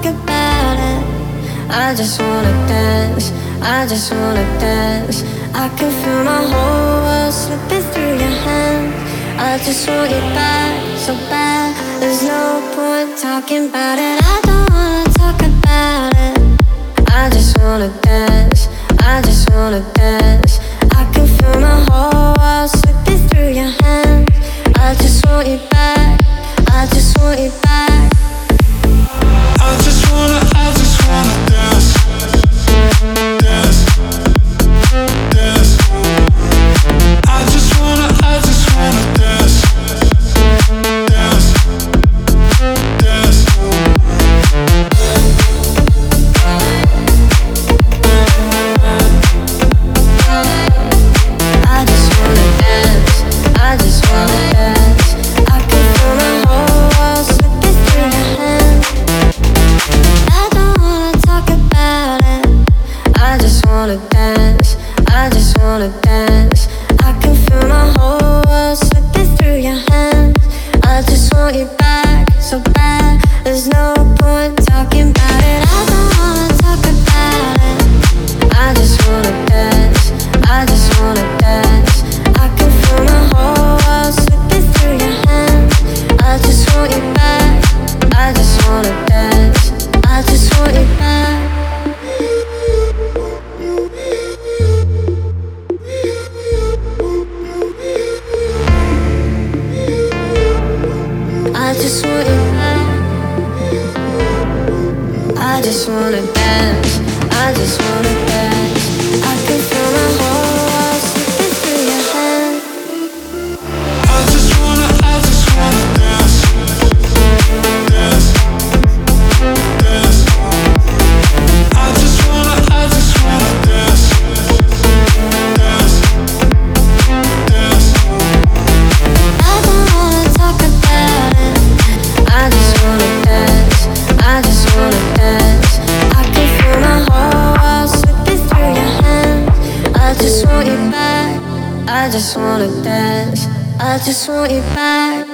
talk about it. I just wanna dance, I just wanna dance. I can feel my whole world slipping through your hands. I just want you back so bad. There's no point talking about it. I don't wanna talk about it. I just wanna dance, I just wanna dance. I can feel my whole world slipping through your hands. I just want you back, I just want you back. I just wanna dance, dance, dance. I just wanna dance, dance, dance. I just wanna dance, I just wanna dance. I can feel my whole world slipping through your hands. I don't wanna talk about it. I just wanna dance, I just wanna dance. I can feel my whole world slipping through your hands. I just want you back so bad. There's no point talking about it. I don't wanna talk about it. I just wanna dance, I just wanna dance. I can feel my whole world slipping through your hands. I just want you back, I just wanna dance. I just want you back. I just want you back. I just wanna dance, I just wanna dance. I can feel my whole world slipping through your hands. I just wanna dance, dance, dance. I just wanna dance, dance, dance. I don't wanna talk about it. I just wanna dance, I just wanna dance. I can feel my whole world slipping through your hands. I just want you back, I just wanna dance. I just want you back.